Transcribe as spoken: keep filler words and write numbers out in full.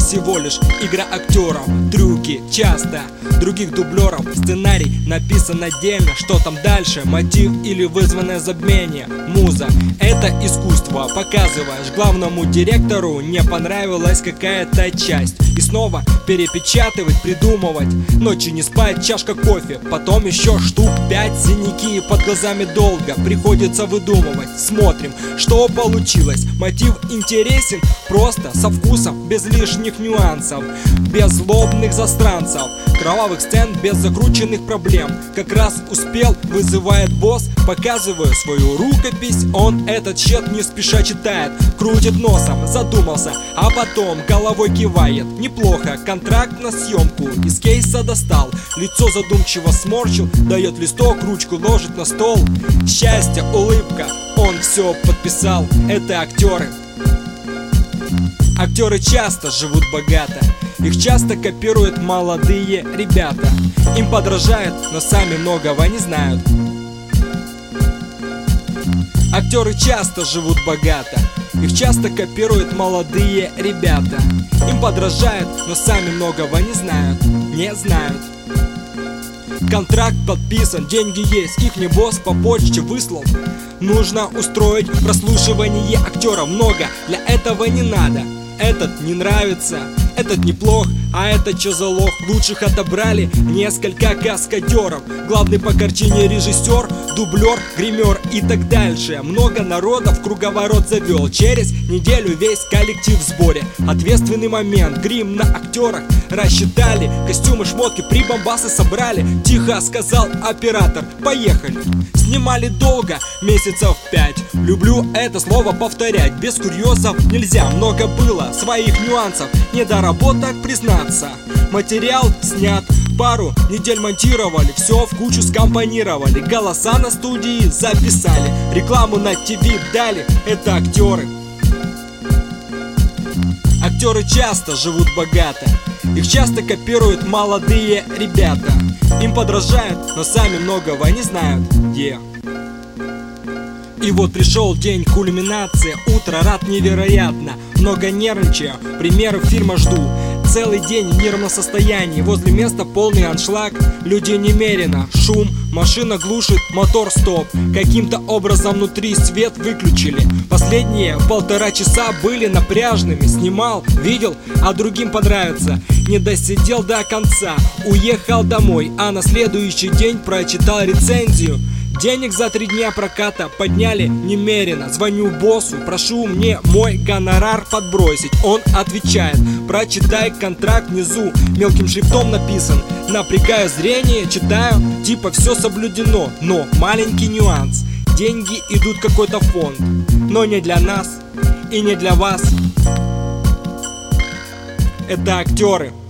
всего лишь игра актеров. Трюки часто других дублеров. Сценарий написан отдельно. Что там дальше? Мотив или вызванное забвение? Муза — это искусство. Показываешь главному директору, не понравилась какая-то часть, и снова перепечатывать, придумывать. Ночью не спать, чашка кофе, потом еще штук пять, синяки под глазами долго приходится выдумывать. Смотрим, что получилось. Мотив интересен, просто, со вкусом, без лишних нюансов, без злобных застранцев, кровавых сцен, без закрученных проблем. Как раз успел, вызывает босс, показываю свою рукопись. Он этот счет не спеша читает, крутит носом, задумался, а потом головой кивает. Неплохо, контракт на съемку из кейса достал, лицо задумчиво сморщил, дает листок, ручку ложит на стол. Счастье, улыбка, он все подписал. Это актеры. Актеры часто живут богато, их часто копируют молодые ребята. Им подражают, но сами многого не знают. Актеры часто живут богато, их часто копируют молодые ребята. Им подражают, но сами многого не знают, не знают. Контракт подписан, деньги есть, их не босс по почте выслал. Нужно устроить прослушивание актеров много, для этого не надо. Этот не нравится, этот неплох, а это чё за лох? Лучших отобрали несколько каскадеров. Главный по картине режиссер, дублер, гример и так дальше. Много народов круговорот завел. Через неделю весь коллектив в сборе. Ответственный момент, грим на актерах рассчитали, костюмы, шмотки, прибамбасы собрали. Тихо сказал оператор: поехали. Снимали долго, месяцев пять. Люблю это слово повторять, без курьезов нельзя. Много было своих нюансов, недоработок признаться. Материал снят, пару недель монтировали, все в кучу скомпонировали. Голоса на студии записали, рекламу на ТВ дали. Это актеры. Актеры часто живут богато, их часто копируют молодые ребята. Им подражают, но сами многого не знают. Yeah. И вот пришел день кульминации, утро, рад невероятно, много нервничаю, примеров фильма жду. Целый день в нервном состоянии, возле места полный аншлаг, людей немерено, шум, машина глушит, мотор стоп. Каким-то образом внутри свет выключили. Последние полтора часа были напряжными, снимал, видел, а другим понравится. Не досидел до конца, уехал домой, а на следующий день прочитал рецензию. Денег за три дня проката подняли немерено. Звоню боссу, прошу мне мой гонорар подбросить. Он отвечает: прочитай контракт внизу, мелким шрифтом написан. Напрягаю зрение, читаю, типа все соблюдено. Но маленький нюанс: деньги идут в какой-то фонд, но не для нас и не для вас. Это актеры.